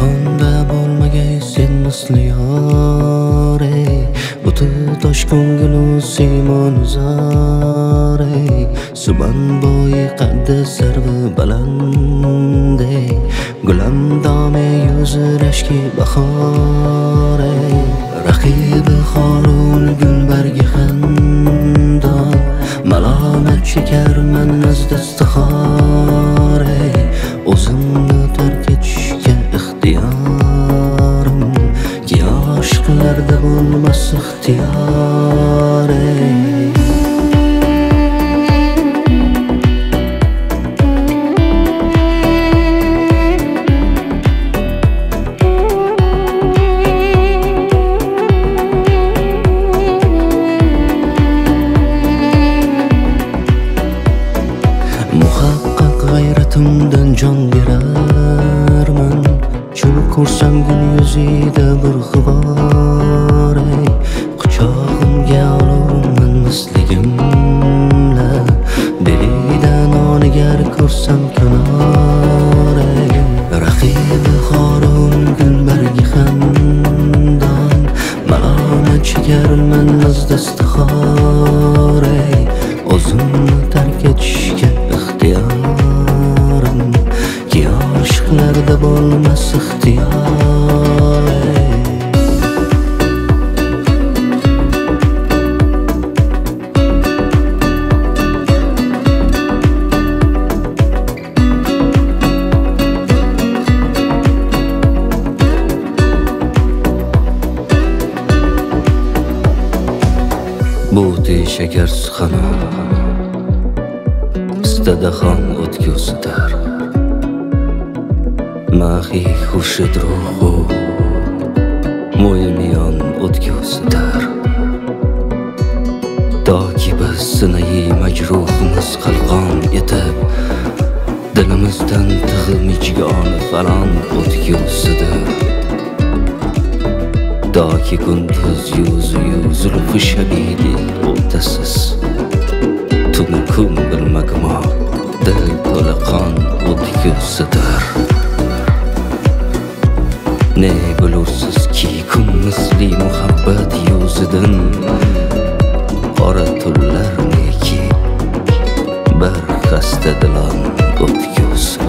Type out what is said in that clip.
Jahonda bo'lmagay sen misli yor, ey buti tosh ko'ngil simon zor, ey suban bo'yi qaddi sarvi baland, ey gulam dome yuzi rashki bahor, ey raqibi Harun gulbargi xandon malomat chekarman nazda istixor, ey o'zimni tark etishga ixtiyorim ki oshqlarda bo'lmas ixtiyor, ey muhaqqaq g'ayratimdan jon berarman chul ko'rsam gul yuzida bir g'ubor, ey quchog'imga olurman misligimla dilidan onigar ko'rsam kanor, ey raqibi Harun gulbargi xandon malomat chekarman nazda istixor, ey o'zimni tark etishga ixtiyorim ki oshqlarda bo'lmas ixtiyor, ey bo'ti shakarsiz xanon istadaxon o'tga usitar mahi xurshid ruhu mo'yimiyon o'tga usitar toki biz sinayi majruhimiz qalqon etib dilimizdan tig'i mijgoni falon o'tga usidir toki kunduz yuzu zulfi shabidi o'tasiz tun kun bilmagmo dil to'la qon o'tga usidir ne bilursiz-ki kun misli muhabbat yuzidan qora tunlar neki bir xasta dilon o'tga usidir.